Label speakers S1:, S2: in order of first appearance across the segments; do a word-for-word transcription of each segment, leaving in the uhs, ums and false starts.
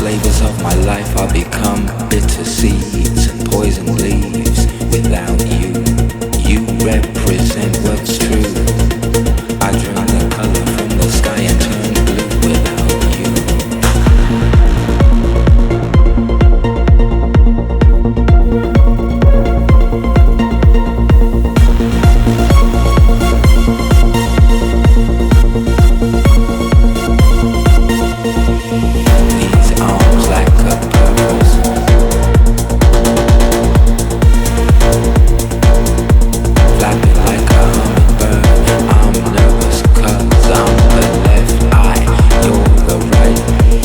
S1: flavors of my life are become bitter seeds and poison leaves without you. You represent what's true. I drain the color from the sky and turn blue without you. These arms lack a purpose. Flapping like a hummingbird. I'm nervous 'cause I'm the left eye, you're the right.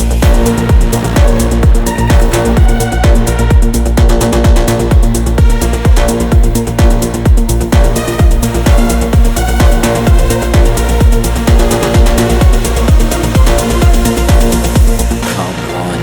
S1: Come on.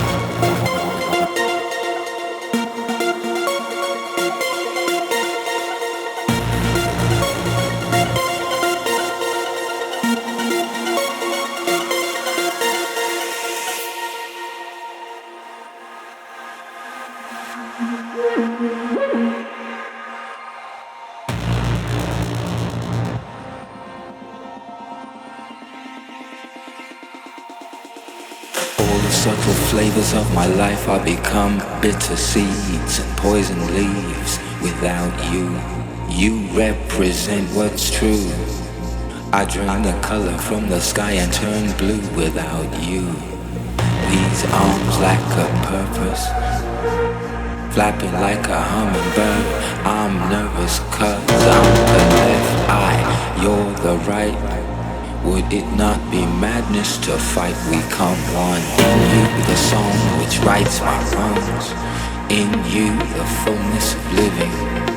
S1: All the subtle flavors of my life are become bitter seeds and poison leaves without you. You represent what's true. I drain the color from the sky and turn blue without you. These arms lack a purpose. Flapping like a hummingbird. I'm nervous 'cause I'm the left eye, you're the right. Would it not be madness to fight? We come one. In you, the song which writes my wrongs. In you, the fullness of living.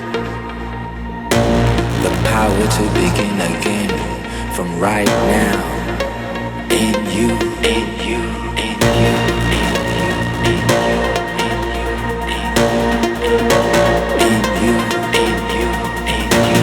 S1: The power to begin again from right now. In you, in you, in you, in you, in you, in you, in you, in you, in you.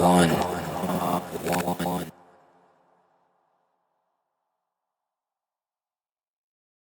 S1: one.